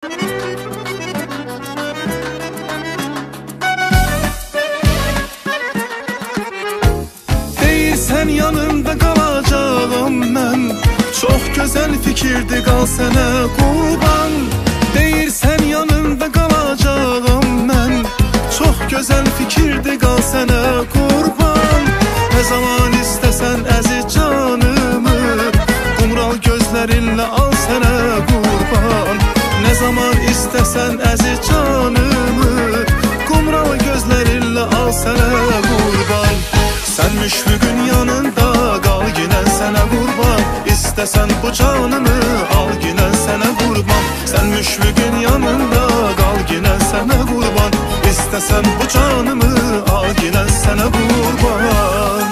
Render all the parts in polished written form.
Deyirsən yanımda qalacağım mən, çox gözəl fikirdir, qal sənə qurban. Deyirsən yanımda qalacağım mən, çox gözəl fikirdir, qal sənə qurban. Nə zaman istəsən əziz canımı, qumral gözlərinlə al sənə qurban. Nə zaman istəsən əziz canımı, qumral gözlərinlə al sənə qurban. Sən müşfiqin yanında qal ginən sənə qurban. İstəsən bu canımı al ginən sənə qurban. Sən müşfiqin yanında qal ginən sənə qurban. İstəsən bu canımı al ginən sənə qurban.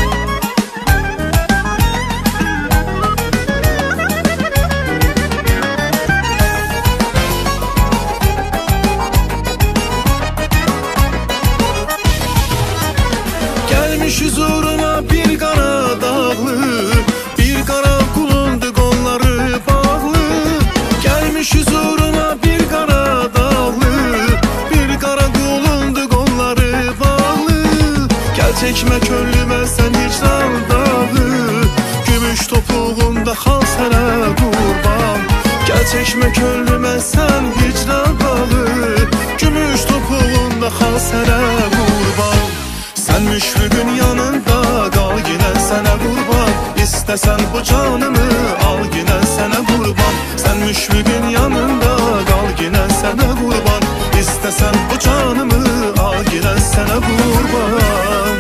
Gelmiş huzuruna bir qara dağlı, bir qara qulundu qolları bağlı. Gelmiş huzuruna bir qara dağlı, bir qara qulundu qolları bağlı. Gel çekme könlümə sən hicran dağı, gümüş topuğunda xal sənə qurban. Gel çekme könlümə sən hicran dağı, gümüş topuğunda xal sənə qurban. Sən müşfiqin yanında qal ginən sənə qurban. İstəsən bu canımı al ginən sənə qurban. Sən müşfiqin yanında qal ginən sənə qurban. İstəsən bu canımı al ginən sənə qurban.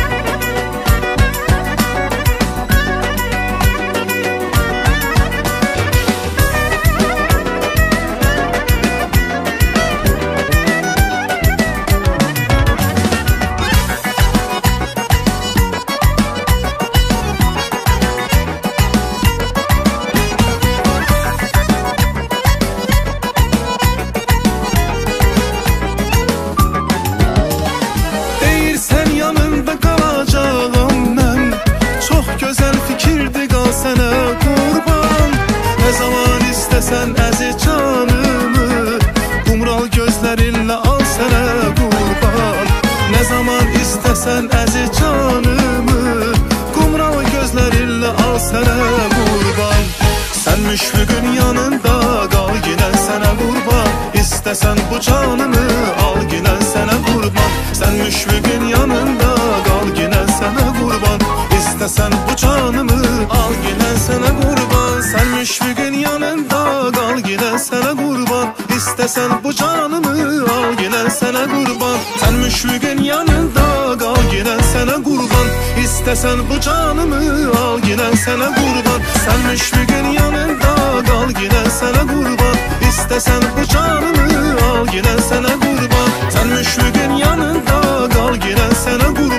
Sən əziz canımı, qumral gözlərinlə al sənə qurban. Nə zaman istəsən əziz canımı, qumral gözlərinlə al sənə qurban. Sən müşfiqin yanında qal ginən sənə qurban. İstəsən bu canımı al ginən sənə qurban. Sən müşfiqin yanında qal ginən sənə qurban. İstəsən bu canımı al ginən sənə qurban. Sən müşfiqin yanında qal ginən sənə qurban. İstəsən bu canımı al ginən sənə qurban. Sən müşfiqin yanında qal ginən sənə qurban. İstəsən bu canımı al ginən sənə qurban. Sən müşfiqin yanında qal ginən sənə qurban. İstəsən bu canımı al ginən sənə qurban. Sən müşfiqin yanında qal ginən sənə qurban.